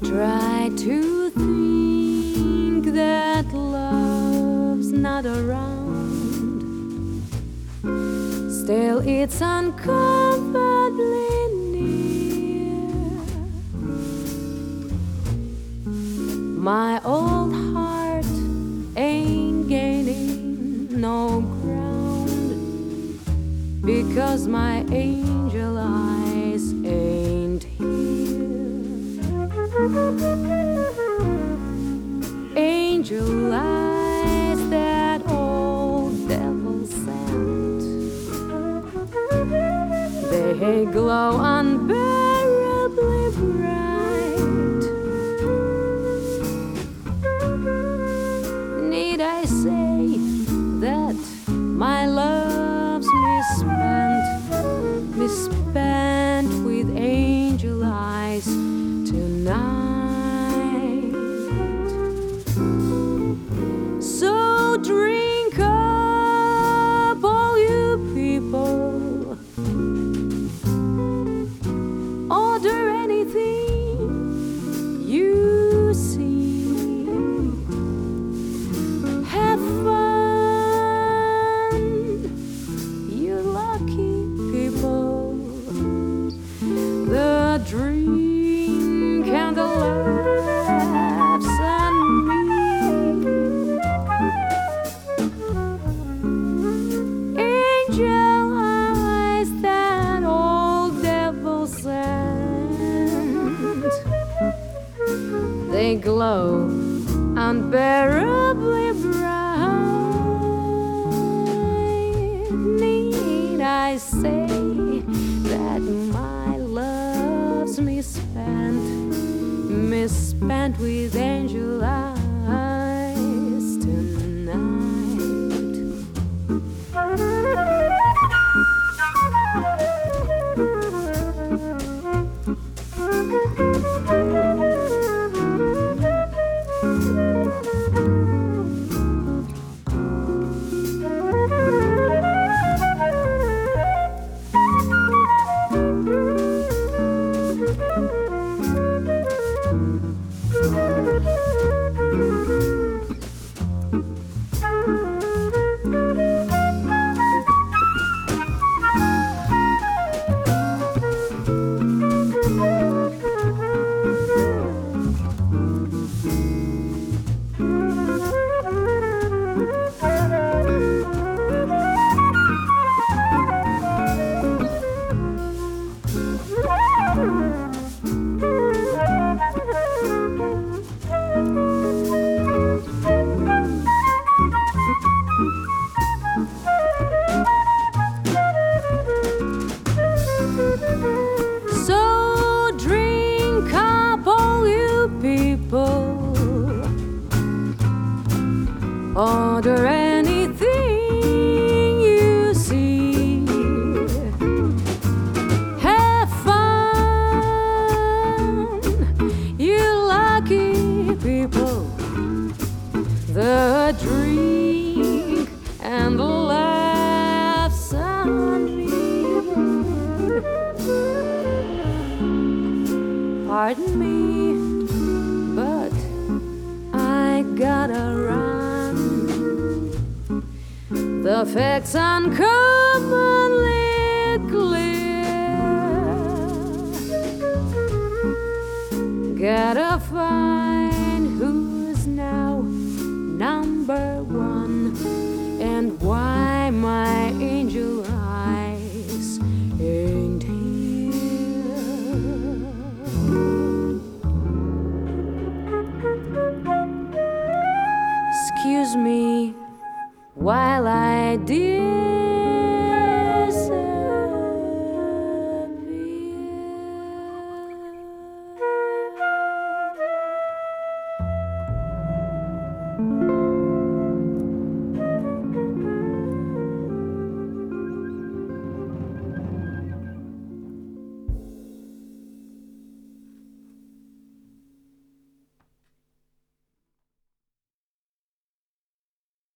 Try to think that love's not around. Still it's uncomfortably near. My old heart ain't gaining no ground, because my angel eyes ain't here. Angel eyes that old devil sent, they glow unbearably bright. Need I say that my love's misspent with angel eyes tonight? So drink up, all you people, order anything you see, have fun, you lucky people. The drink and the laughs and me. Angel eyes that old devil sent, they glow unbearably bright. Need I say that my love's misspent with angel eyes tonight? So drink up, all you people, order anything you see, have fun, you lucky people. The drink and the laughs on me. Pardon me, but I gotta run. The facts uncommonly clear. Gotta find who's now number one, and why my angel eyes ain't here. Excuse me while I did